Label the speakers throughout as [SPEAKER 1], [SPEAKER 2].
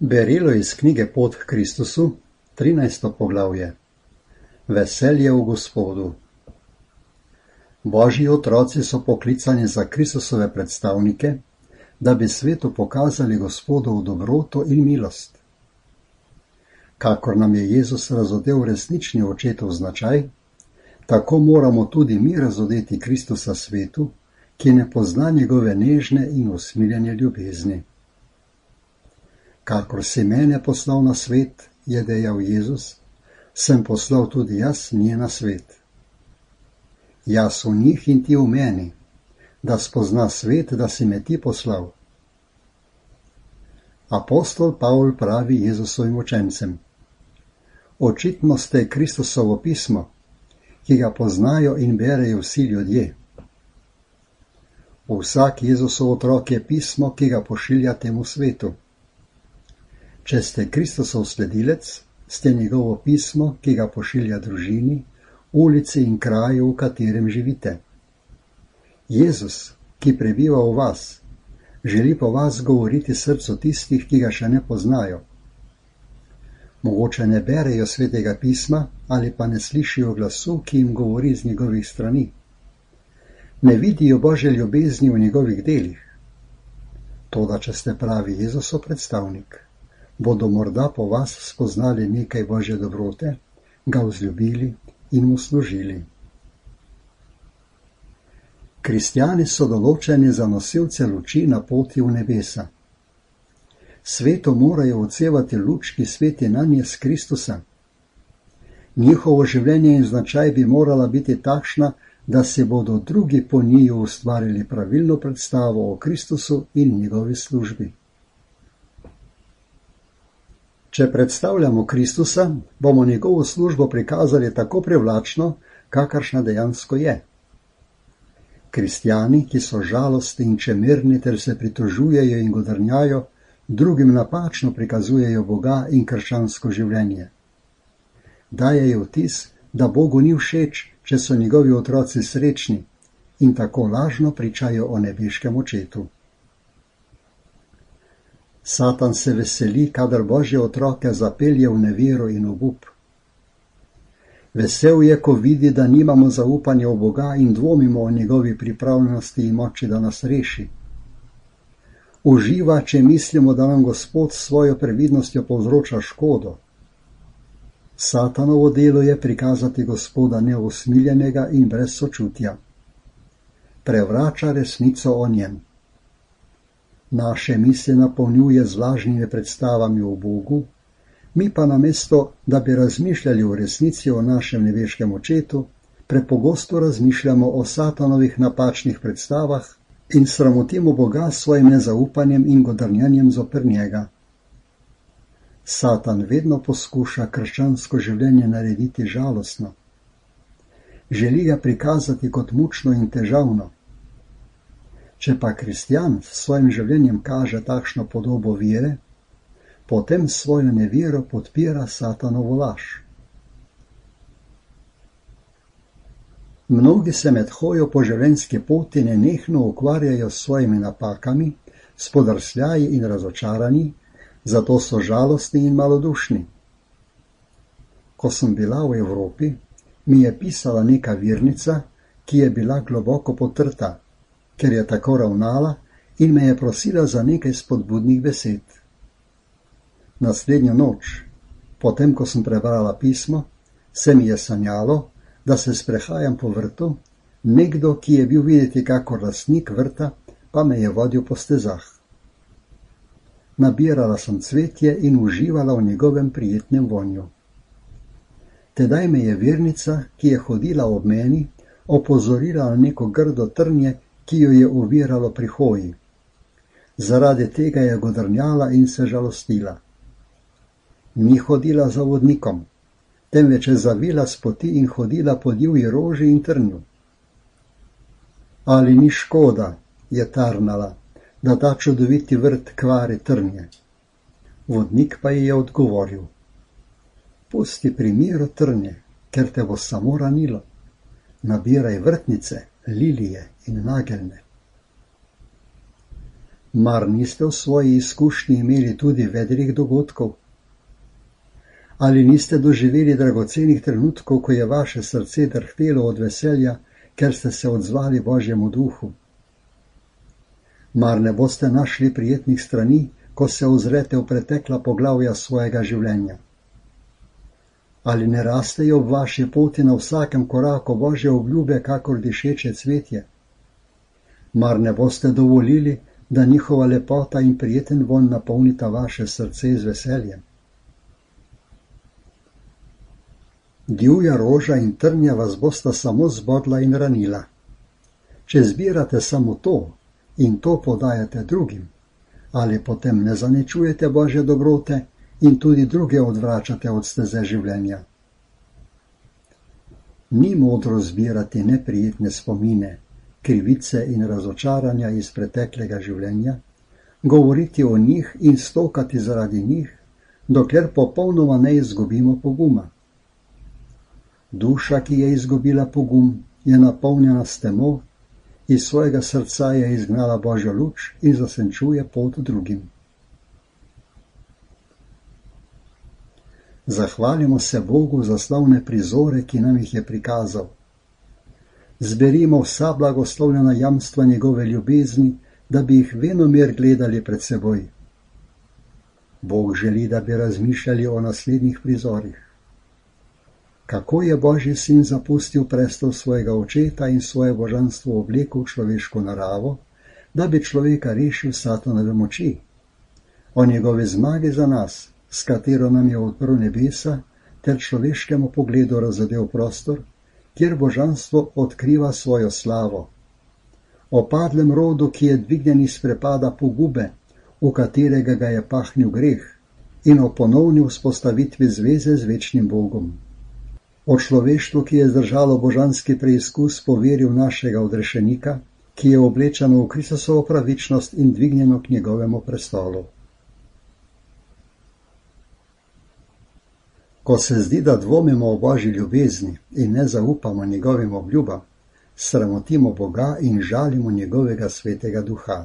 [SPEAKER 1] Berilo iz knjige Pot k Kristusu, 13. poglavje. Veselje v Gospodu. Božji otroci so poklicani za Kristusove predstavnike, da bi svetu pokazali Gospodovo dobroto in milost. Kakor nam je Jezus razodel resnični očetov značaj, tako moramo tudi mi razodeti Kristusa svetu, ki ne pozna njegove nežne in usmiljene ljubezni. Kakor si mene poslal na svet, je dejal Jezus, sem poslal tudi jaz nje na svet. Jaz v njih in ti v meni, da spozna svet, da si me ti poslal. Apostol Pavl pravi Jezusovim učencem: Očitno ste Kristusovo pismo, ki ga poznajo in berejo vsi ljudje. Vsak Jezusov otrok je pismo, ki ga pošilja temu svetu. Če ste Kristusov sledilec, ste njegovo pismo, ki ga pošilja družini, ulici in kraju, v katerem živite. Jezus, ki prebiva v vas, želi po vas govoriti srcu tistih, ki ga še ne poznajo. Mogoče ne berejo svetega pisma ali pa ne slišijo glasu, ki jim govori z njegovih strani. Ne vidijo Božje ljubezni v njegovih delih. Toda, če ste pravi Jezusov predstavnik, bodo morda po vas spoznali nekaj Božje dobrote, ga vzljubili in mu služili. Kristjani so določeni za nosilce luči na poti v nebesa. Svetu morajo odsevati luč, ki sveti nanje s Kristusa. Njihovo življenje in značaj bi morala biti takšna, da se bodo drugi po njiju ustvarili pravilno predstavo o Kristusu in njegovi službi. Če predstavljamo Kristusa, bomo njegovo službo prikazali tako privlačno, kakršna dejansko je. Kristjani, ki so žalostni in čemerni ter se pritožujejo in godrnjajo, drugim napačno prikazujejo Boga in krščansko življenje. Dajejo vtis, da Bogu ni všeč, če so njegovi otroci srečni, in tako lažno pričajo o nebeškem očetu. Satan se veseli, kadar Božje otroke zapelje v nevero in obup. Vesel je, ko vidi, da nimamo zaupanja v Boga in dvomimo o njegovi pripravljenosti in moči, da nas reši. Uživa, če mislimo, da nam Gospod s svojo previdnostjo povzroča škodo. Satanovo delo je prikazati Gospoda neusmiljenega in brez sočutja. Prevrača resnico o njem. Naše misli napolnjuje z lažnimi predstavami o Bogu, mi pa namesto, da bi razmišljali o resnici o našem nebeškem očetu, prepogosto razmišljamo o Satanovih napačnih predstavah in sramotimo Boga s svojim nezaupanjem in godrnjanjem zoper njega. Satan vedno poskuša krščansko življenje narediti žalostno. Želi ga prikazati kot mučno in težavno. Če pa kristjan s svojim življenjem kaže takšno podobo vere, potem svojo nevero podpira Satanovo laž. Mnogi se med hojo po življenjski poti nenehno ukvarjajo s svojimi napakami, spodrsljaji in razočaranji, zato so žalostni in malodušni. Ko sem bila v Evropi, mi je pisala neka vernica, ki je bila globoko potrta, ker je tako ravnala in me je prosila za nekaj spodbudnih besed. Naslednjo noč, potem ko sem prebrala pismo, se mi je sanjalo, da se sprehajam po vrtu, nekdo, ki je bil videti kakor lastnik vrta, pa me je vodil po stezah. Nabirala sem cvetje in uživala v njegovem prijetnem vonju. Tedaj me je vernica, ki je hodila ob meni, opozorila na neko grdo trnje, ki jo je oviralo pri hoji. Zaradi tega je godrnjala in se žalostila. Ni hodila za vodnikom, temveč je zavila s poti in hodila po divji roži in trnju. Ali ni škoda, je tarnala, da ta čudoviti vrt kvari trnje. Vodnik pa ji je odgovoril: Pusti pri miru trnje, ker te bo samo ranilo. Nabiraj vrtnice, lilije in nageljne. Mar niste v svoji izkušnji imeli tudi vedrih dogodkov? Ali niste doživeli dragocenih trenutkov, ko je vaše srce drhtelo od veselja, ker ste se odzvali Božjemu duhu? Mar ne boste našli prijetnih strani, ko se ozrete v pretekla poglavja svojega življenja? Ali ne rastejo v vaši poti na vsakem koraku Božje obljube, kakor dišeče cvetje? Mar ne boste dovolili, da njihova lepota in prijeten vonj napolnita vaše srce z veseljem? Divja roža in trnja vas bosta samo zbodla in ranila. Če zbirate samo to in to podajate drugim, ali potem ne zaničujete Božje dobrote in tudi druge odvračate od steze življenja? Ni modro zbirati neprijetne spomine, krivice in razočaranja iz preteklega življenja, govoriti o njih in stokati zaradi njih, dokler popolnoma ne izgubimo poguma. Duša, ki je izgubila pogum, je napolnjena s temo, iz svojega srca je izgnala Božjo luč in zasenčuje pot drugim. Zahvalimo se Bogu za slavne prizore, ki nam jih je prikazal. Zberimo vsa blagoslovljena jamstva njegove ljubezni, da bi jih venomer gledali pred seboj. Bog želi, da bi razmišljali o naslednjih prizorih. Kako je Božji sin zapustil prestol svojega očeta in svoje božanstvo oblekel v človeško naravo, da bi človeka rešil Satanove moči. O njegovi zmagi za nas, s katero nam je odprl nebesa, ter človeškemu pogledu razodel prostor, kjer božanstvo odkriva svojo slavo. O padlem rodu, ki je dvignjen iz prepada pogube, v katerega ga je pahnil greh, in o ponovni vzpostavitvi zveze z večnim Bogom. O človeštvu, ki je zdržalo božanski preizkus po veri v našega odrešenika, ki je oblečeno v Kristusovo pravičnost in dvignjeno k njegovemu prestolu. Ko se zdi, da dvomimo o Božji ljubezni in ne zaupamo njegovim obljubam, sramotimo Boga in žalimo njegovega svetega duha.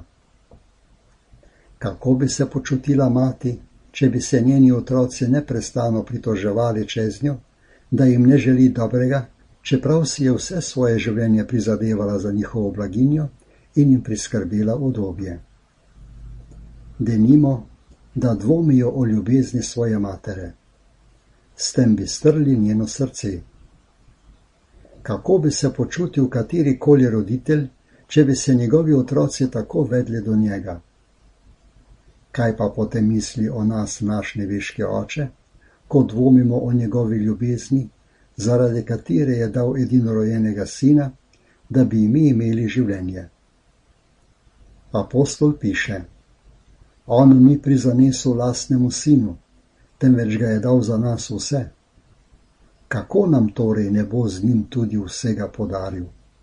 [SPEAKER 1] Kako bi se počutila mati, če bi se njeni otroci neprestano pritoževali čez njo, da jim ne želi dobrega, čeprav si je vse svoje življenje prizadevala za njihovo blaginjo in jim priskrbela udobje. Denimo, da dvomijo o ljubezni svoje matere. S tem bi strli njeno srce. Kako bi se počutil katerikoli roditelj, če bi se njegovi otroci tako vedli do njega? Kaj pa potem misli o nas naš nebeški oče, ko dvomimo o njegovi ljubezni, zaradi katere je dal edinorojenega sina, da bi mi imeli življenje? Apostol piše: On ni prizanesel lastnemu sinu, temveč ga je dal za nas vse. Kako nam torej ne bo z njim tudi vsega podaril?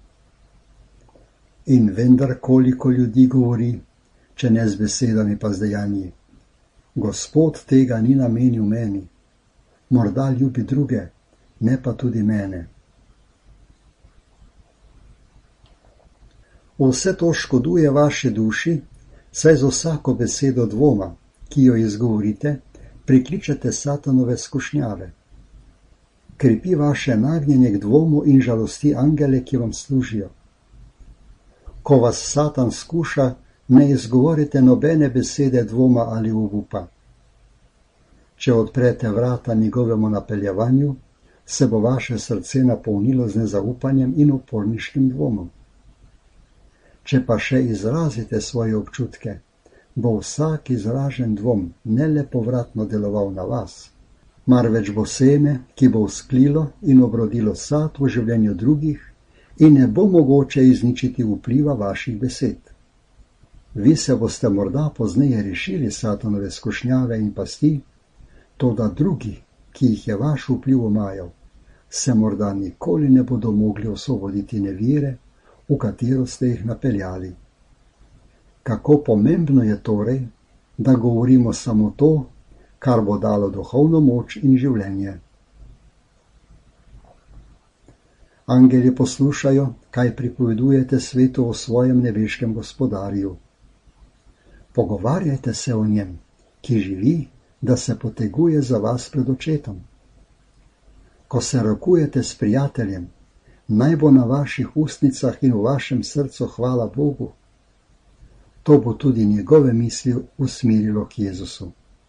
[SPEAKER 1] In vendar koliko ljudi govori, če ne z besedami pa z dejanji: Gospod tega ni namenil meni. Morda ljubi druge, ne pa tudi mene. Vse to škoduje vaši duši, saj z vsako besedo dvoma, ki jo izgovorite, prikličete Satanove skušnjave. Krepi vaše nagnjenje k dvomu in žalosti angele, ki vam služijo. Ko vas Satan skuša, ne izgovorite nobene besede dvoma ali obupa. Če odprete vrata njegovemu napeljevanju, se bo vaše srce napolnilo z nezaupanjem in uporniškim dvomom. Če pa še izrazite svoje občutke, bo vsak izražen dvom ne le povratno deloval na vas, marveč bo seme, ki bo vzklilo in obrodilo sad v življenju drugih in ne bo mogoče izničiti vpliva vaših besed. Vi se boste morda pozneje rešili Satanove skušnjave in pasti, toda drugi, ki jih je vaš vpliv omajal, se morda nikoli ne bodo mogli osvoboditi nevire, v katero ste jih napeljali. Kako pomembno je torej, da govorimo samo to, kar bo dalo duhovno moč in življenje. Angeli poslušajo, kaj pripovedujete svetu o svojem nebeškem gospodarju. Pogovarjajte se o njem, ki živi, da se poteguje za vas pred očetom. Ko se rokujete s prijateljem, naj bo na vaših ustnicah in v vašem srcu hvala Bogu. To bo tudi njegove misli usmerilo k Jezusu.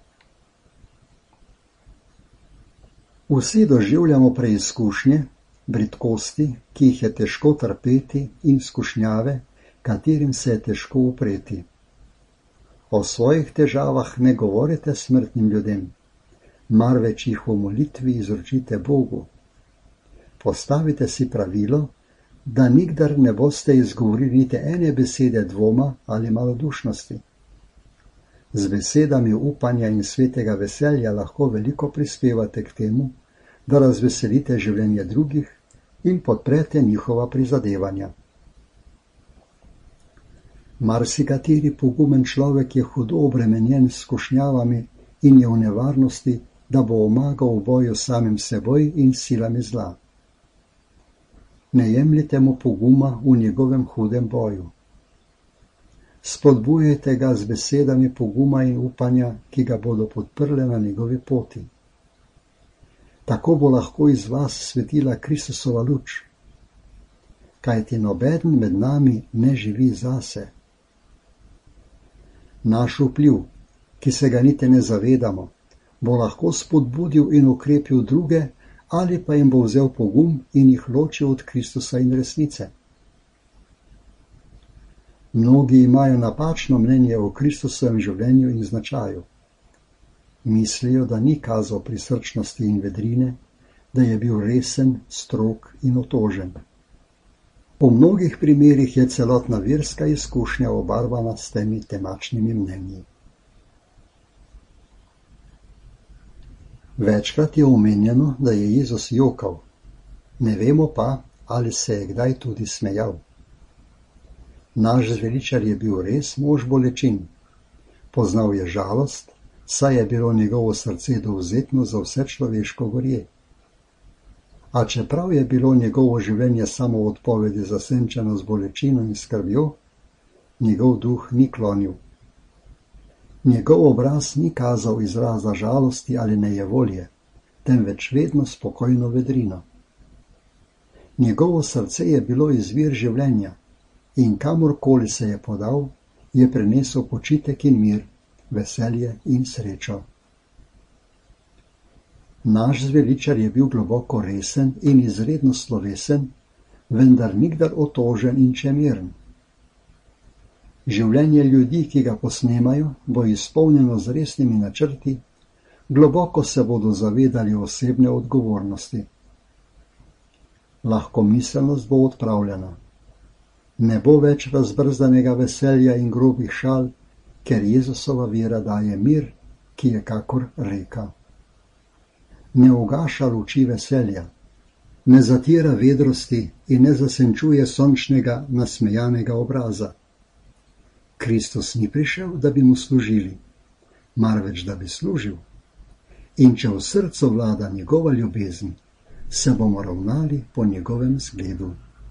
[SPEAKER 1] Vsi doživljamo preizkušnje, bridkosti, ki jih je težko trpeti, in skušnjave, katerim se je težko upreti. O svojih težavah ne govorite smrtnim ljudem, marveč jih v molitvi izročite Bogu. Postavite si pravilo, da nikdar ne boste izgovorili niti ene besede dvoma ali malodušnosti. Z besedami upanja in svetega veselja lahko veliko prispevate k temu, da razveselite življenje drugih in podprete njihova prizadevanja. Marsikateri pogumen človek je hudo obremenjen s skušnjavami in je v nevarnosti, da bo omagal v boju s samim seboj in silami zla. Ne jemljite mu poguma v njegovem hudem boju. Spodbujajte ga z besedami poguma in upanja, ki ga bodo podprle na njegovi poti. Tako bo lahko iz vas svetila Kristusova luč. Kajti nobeden med nami ne živi zase. Naš vpliv, ki se ga niti ne zavedamo, bo lahko spodbudil in ukrepil druge, ali pa jim bo vzel pogum in jih ločil od Kristusa in resnice. Mnogi imajo napačno mnenje o Kristusovem življenju in značaju. Mislijo, da ni kazal prisrčnosti in vedrine, da je bil resen, strog in otožen. V mnogih primerih je celotna verska izkušnja obarvana s temi temačnimi mnenji. Večkrat je omenjeno, da je Jezus jokal, ne vemo pa, ali se je kdaj tudi smejal. Naš zveličar je bil res mož bolečin. Poznal je žalost, saj je bilo njegovo srce dovzetno za vse človeško gorje. A čeprav je bilo njegovo življenje samo v odpovedi zasenčeno z bolečino in skrbjo, njegov duh ni klonil. Njegov obraz ni kazal izraza žalosti ali nejevolje, temveč vedno spokojno vedrino. Njegovo srce je bilo izvir življenja in kamorkoli se je podal, je prinesel počitek in mir, veselje in srečo. Naš zveličar je bil globoko resen in izredno slovesen, vendar nikdar otožen in čemiren. Življenje ljudi, ki ga posnemajo, bo izpolnjeno z resnimi načrti, globoko se bodo zavedali osebne odgovornosti. Lahkomiselnost bo odpravljena. Ne bo več razbrzdanega veselja in grobih šal, ker Jezusova vera daje mir, ki je kakor reka. Ne ugaša luči veselja, ne zatira vedrosti in ne zasenčuje sončnega, nasmejanega obraza. Kristus ni prišel, da bi mu služili, marveč da bi služil. In če v srcu vlada njegova ljubezen, se bomo ravnali po njegovem zgledu.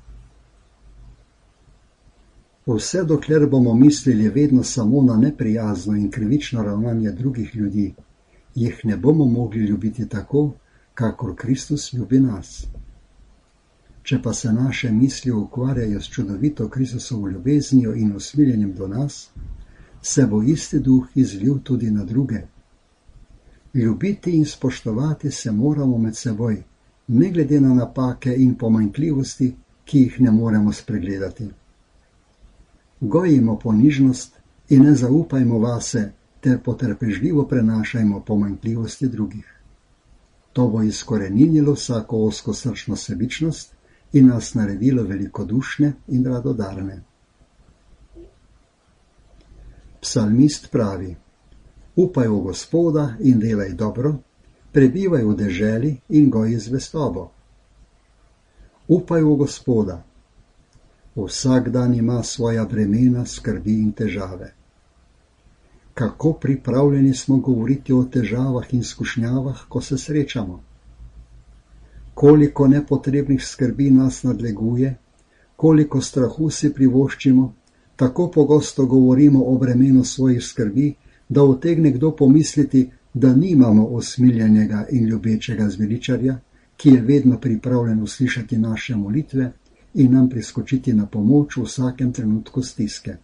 [SPEAKER 1] Vse dokler bomo mislili vedno samo na neprijazno in krivično ravnanje drugih ljudi, jih ne bomo mogli ljubiti tako, kakor Kristus ljubi nas. Če pa se naše misli ukvarjajo s čudovito Kristusovo ljubeznijo in usmiljenjem do nas, se bo isti duh izlil tudi na druge. Ljubiti in spoštovati se moramo med seboj, ne glede na napake in pomanjkljivosti, ki jih ne moremo spregledati. Gojimo ponižnost in ne zaupajmo vase, ter potrpežljivo prenašajmo pomanjkljivosti drugih. To bo izkoreninilo vsako ozkosrčno sebičnost in nas naredilo velikodušne in radodarne. Psalmist pravi: upaj v Gospoda in delaj dobro, prebivaj v deželi in goji zvestobo. Upaj v Gospoda. Vsak dan ima svoja bremena, skrbi in težave. Kako pripravljeni smo govoriti o težavah in skušnjavah, ko se srečamo? Koliko nepotrebnih skrbi nas nadleguje, koliko strahu si privoščimo, Tako pogosto govorimo o bremenu svojih skrbi, da utegne kdo pomisliti, da nimamo usmiljenega in ljubečega zveličarja, ki je vedno pripravljen uslišati naše molitve in nam priskočiti na pomoč v vsakem trenutku stiske.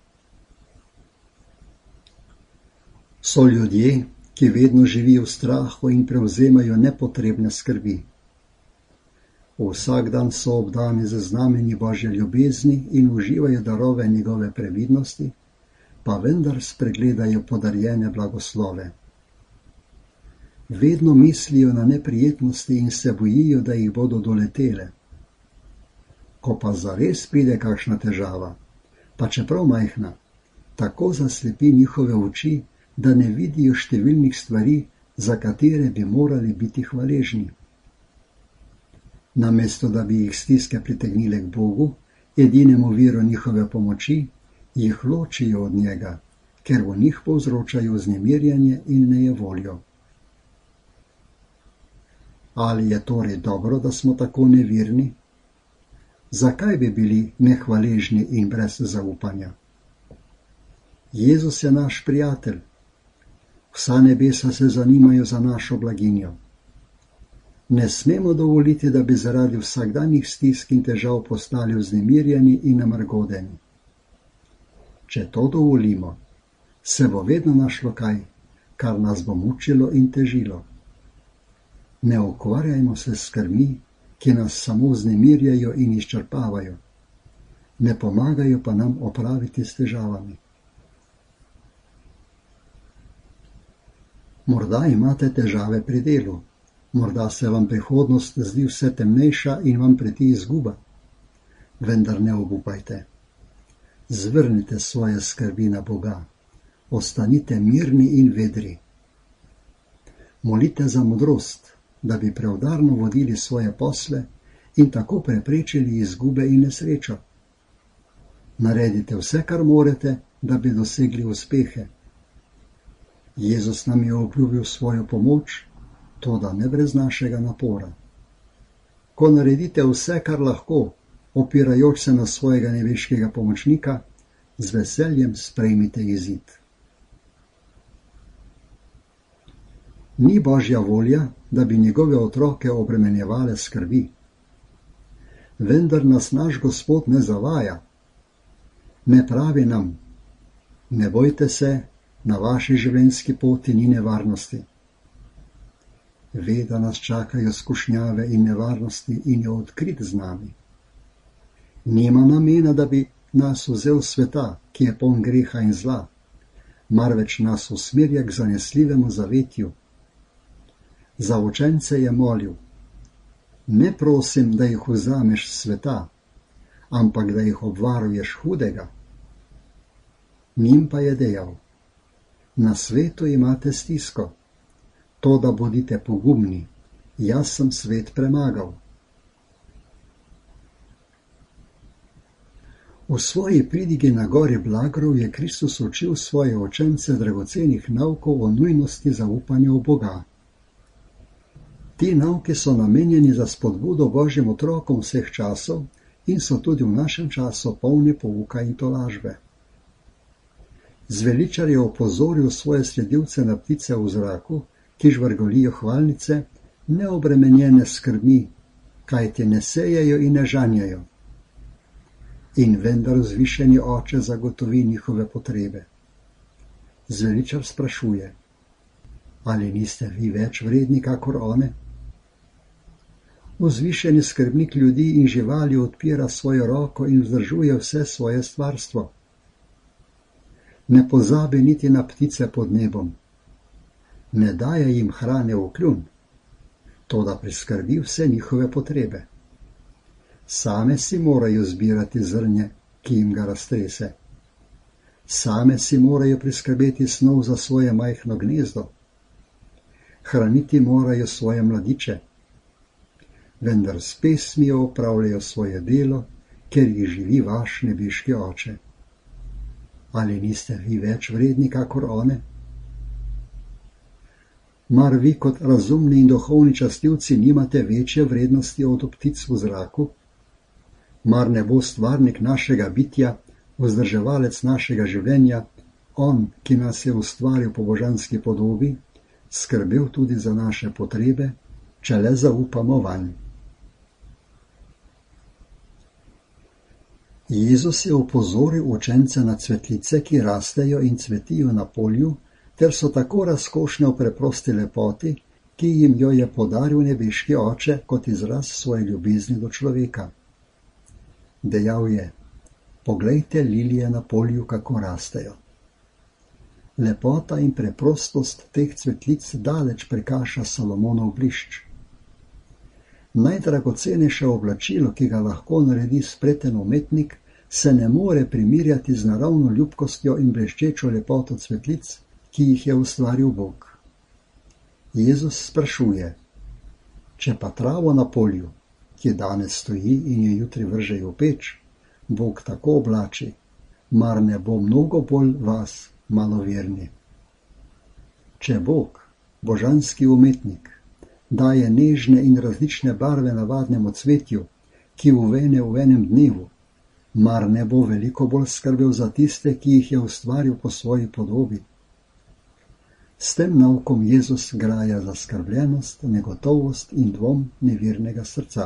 [SPEAKER 1] So ljudje, ki vedno živijo v strahu in prevzemajo nepotrebne skrbi. Vsak dan so obdani z znamenji Božje ljubezni in uživajo darove njegove previdnosti, pa vendar spregledajo podarjene blagoslove. Vedno mislijo na neprijetnosti in se bojijo, da jih bodo doletele. Ko pa zares pride kakšna težava, pa čeprav majhna, tako zaslepi njihove oči, da ne vidijo številnih stvari, za katere bi morali biti hvaležni. Namesto da bi jih stiske pritegnile k Bogu, edinemu viru njihove pomoči, jih ločijo od njega, ker v njih povzročajo vznemirjanje in nejevoljo. Ali je torej dobro, da smo tako nevirni? Zakaj bi bili nehvaležni in brez zaupanja? Jezus je naš prijatelj. Vsa nebesa se zanimajo za našo blaginjo. Ne smemo dovoliti, da bi zaradi vsakdanjih stisk in težav postali vznemirjeni in namrgodeni. Če to dovolimo, se bo vedno našlo kaj, kar nas bo mučilo in težilo. Ne ukvarjajmo se s skrbmi, ki nas samo vznemirjajo in izčrpavajo. Ne pomagajo pa nam opraviti s težavami. Morda imate težave pri delu, morda se vam prihodnost zdi vse temnejša in vam preti izguba. Vendar ne obupajte. Zvrnite svoje skrbi na Boga. Ostanite mirni in vedri. Molite za modrost, da bi preudarno vodili svoje posle in tako preprečili izgube in nesrečo. Naredite vse, kar morete, da bi dosegli uspehe. Jezus nam je obljubil svojo pomoč, toda ne brez našega napora. Ko naredite vse, kar lahko, opirajoč se na svojega nebeškega pomočnika, z veseljem sprejmite izid. Ni Božja volja, da bi njegove otroke obremenjevale skrbi. Vendar nas naš Gospod ne zavaja. Ne pravi nam: ne bojte se, na vaši življenjski poti ni nevarnosti. Ve, da nas čakajo skušnjave in nevarnosti in je odkrit z nami. Nima namena, da bi nas vzel sveta, ki je poln greha in zla, marveč nas usmerja k zanesljivemu zavetju. Za učence je molil: ne prosim, da jih vzameš sveta, ampak da jih obvaruješ hudega. Njim pa je dejal: na svetu imate stisko, toda bodite pogumni, jaz sem svet premagal. V svoji pridigi na gori Blagrov je Kristus učil svoje učence dragocenih naukov o nujnosti zaupanja v Boga. Ti nauki so namenjeni za spodbudo Božjim otrokom vseh časov in so tudi v našem času polni pouka in tolažbe. Zveličar je opozoril svoje sledilce na ptice v zraku, ki žvrgolijo hvalnice, neobremenjene skrbmi, kajti ne sejejo in ne žanjejo. In vendar vzvišeni Oče zagotovi njihove potrebe. Zveličar sprašuje: ali niste vi več vredni kakor one? Vzvišeni skrbnik ljudi in živali odpira svojo roko in vzdržuje vse svoje stvarstvo. Ne pozabi niti na ptice pod nebom. Ne daje jim hrane v kljun, toda priskrbi vse njihove potrebe. Same si morajo zbirati zrnje, ki jim ga raztrese. Same si morajo priskrbeti snov za svoje majhno gnezdo. Hraniti morajo svoje mladiče. Vendar s pesmijo opravljajo svoje delo, ker jih živi vaš nebeški Oče. Ali niste vi več vredni kakor one? Mar vi kot razumni in duhovni častilci nimate večje vrednosti od ptic v zraku? Mar ne bo stvarnik našega bitja vzdrževalec našega življenja, on, ki nas je ustvaril po božanski podobi, skrbel tudi za naše potrebe, če le zaupamo vanj. Jezus je opozoril učence na cvetlice, ki rastejo in cvetijo na polju, ter so tako razkošne v preprosti lepoti, ki jim jo je podaril nebeški Oče kot izraz svoje ljubezni do človeka. Dejal je: poglejte lilije na polju, kako rastejo. Lepota in preprostost teh cvetlic daleč prekaša Salomonov blišč. Najdragocenejše oblačilo, ki ga lahko naredi spreten umetnik, se ne more primerjati z naravno ljubkostjo in bleščečo lepoto cvetlic, ki jih je ustvaril Bog. Jezus sprašuje: če pa travo na polju, ki danes stoji in jo jutri vržejo v peč, Bog tako oblači, mar ne bo mnogo bolj vas, maloverni. Če Bog, božanski umetnik, daje nežne in različne barve navadnemu cvetju, ki uvene v enem dnevu, mar ne bo veliko bolj skrbel za tiste, ki jih je ustvaril po svoji podobi. S tem naukom Jezus graja zaskrbljenost, negotovost in dvom nevirnega srca.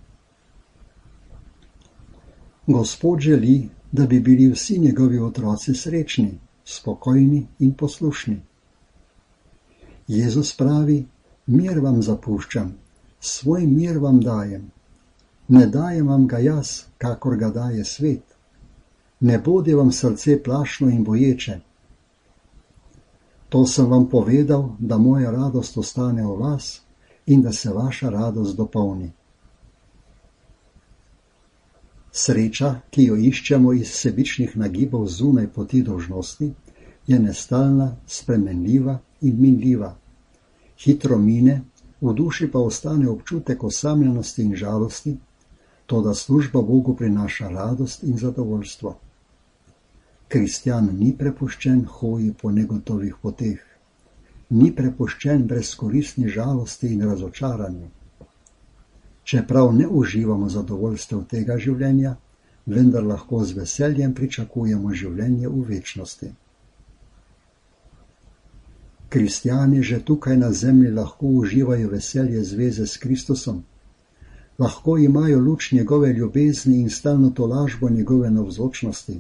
[SPEAKER 1] Gospod želi, da bi bili vsi njegovi otroci srečni, spokojni in poslušni. Jezus pravi: mir vam zapuščam, svoj mir vam dajem. Ne dajem vam ga jaz, kakor ga daje svet. Ne bodi vam srce plašno in boječe. To sem vam povedal, da moja radost ostane v vas in da se vaša radost dopolni. Sreča, ki jo iščemo iz sebičnih nagibov zunaj poti dolžnosti, je nestalna, spremenljiva in minljiva. Hitro mine, v duši pa ostane občutek osamljenosti in žalosti, toda služba Bogu prinaša radost in zadovoljstvo. Kristjan ni prepuščen hoji po negotovih poteh, ni prepuščen brezkoristni žalosti in razočaranju. Čeprav ne uživamo zadovoljstev tega življenja, vendar lahko z veseljem pričakujemo življenje v večnosti. Kristjani že tukaj na zemlji lahko uživajo veselje zveze s Kristusom, lahko imajo luč njegove ljubezni in stalno tolažbo njegove navzočnosti.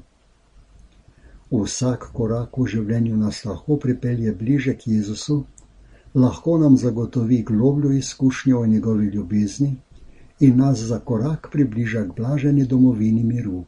[SPEAKER 1] Vsak korak v življenju nas lahko pripelje bliže k Jezusu, lahko nam zagotovi globljo izkušnjo o njegovi ljubezni in nas za korak približa k blaženi domovini miru.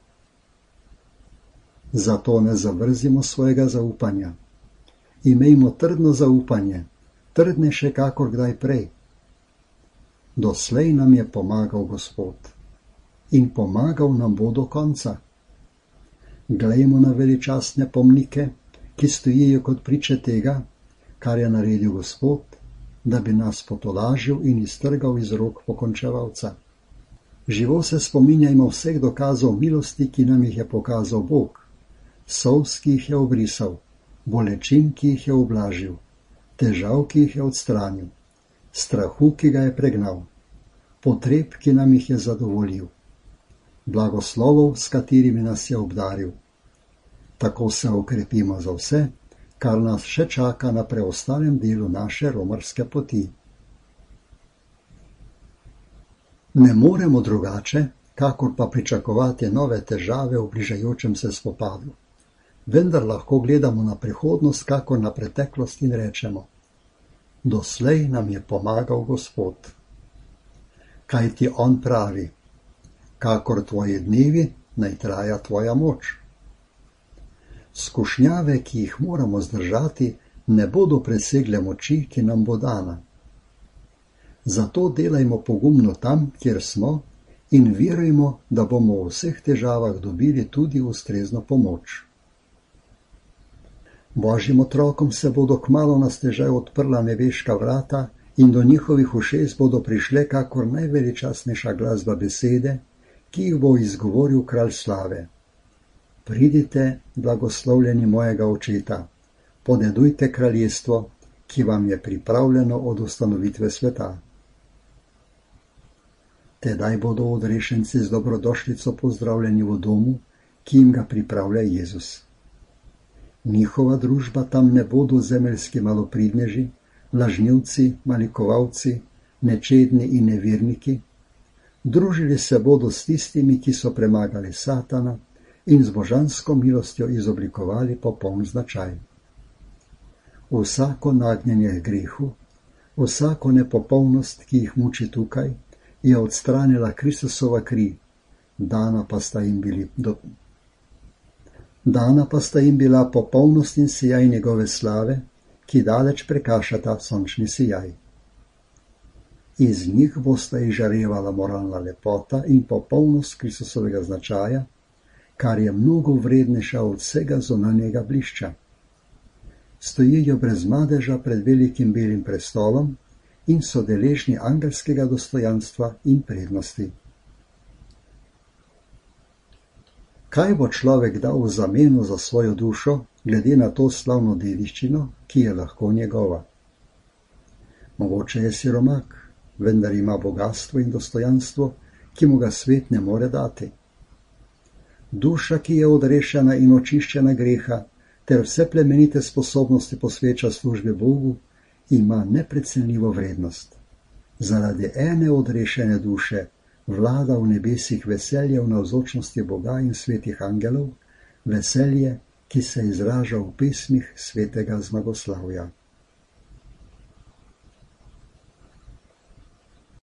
[SPEAKER 1] Zato ne zavrzimo svojega zaupanja. Imejmo trdno zaupanje, trdnejše kakor kdaj prej. Doslej nam je pomagal Gospod in pomagal nam bo do konca. Glejmo na veličastne pomnike, ki stojijo kot priče tega, kar je naredil Gospod, da bi nas potolažil in iztrgal iz rok pokončevalca. Živo se spominjajmo vseh dokazov milosti, ki nam jih je pokazal Bog, solz, ki jih je obrisal, bolečin, ki jih je ublažil, težav, ki jih je odstranil, strahu, ki ga je pregnal, potreb, ki nam jih je zadovoljil, blagoslovov, s katerimi nas je obdaril. Tako se okrepimo za vse, kar nas še čaka na preostalem delu naše romarske poti. Ne moremo drugače, kakor pa pričakovati nove težave v bližajočem se spopadu. Vendar lahko gledamo na prihodnost, kakor na preteklost in rečemo: doslej nam je pomagal Gospod. Kaj ti on pravi? Kakor tvoji dnevi, naj traja tvoja moč. Skušnjave, ki jih moramo zdržati, ne bodo presegle moči, ki nam bo dana. Zato delajmo pogumno tam, kjer smo, in verujmo, da bomo v vseh težavah dobili tudi ustrezno pomoč. Božjim otrokom se bodo kmalu na stežaj odprla nebeška vrata in do njihovih ušes bodo prišle kakor najveličastnejša glasba besede, ki jih bo izgovoril kralj slave. Pridite, blagoslovljeni mojega očeta, podedujte kraljestvo, ki vam je pripravljeno od ustanovitve sveta. Tedaj bodo odrešenci z dobrodošlico pozdravljeni v domu, ki jim ga pripravlja Jezus. Njihova družba tam ne bodo zemeljski malopridneži, lažnivci, malikovalci, nečedni in neverniki. Družili se bodo s tistimi, ki so premagali Satana in z božansko milostjo izoblikovali popoln značaj. Vsako nagnjenje k grehu, vsako nepopolnost, ki jih muči tukaj, je odstranila Kristusova kri, dana pa sta jim bila popolnost in sijaj njegove slave, ki daleč prekašata sončni sijaj. Iz njih bosta izžarevala moralna lepota in popolnost Kristusovega značaja, kar je mnogo vrednejša od vsega zunanjega blišča. Stojijo brez madeža pred velikim belim prestolom in so deležni angelskega dostojanstva in prednosti. Kaj bo človek dal v zameno za svojo dušo, glede na to slavno dediščino, ki je lahko njegova? Mogoče je siromak, vendar ima bogastvo in dostojanstvo, ki mu ga svet ne more dati. Duša, ki je odrešena in očiščena greha, ter vse plemenite sposobnosti posveča službe Bogu, ima neprecenljivo vrednost. Zaradi ene odrešene duše vlada v nebesih veselje v navzočnosti Boga in svetih angelov, veselje, ki se izraža v pesmih svetega zmagoslavja.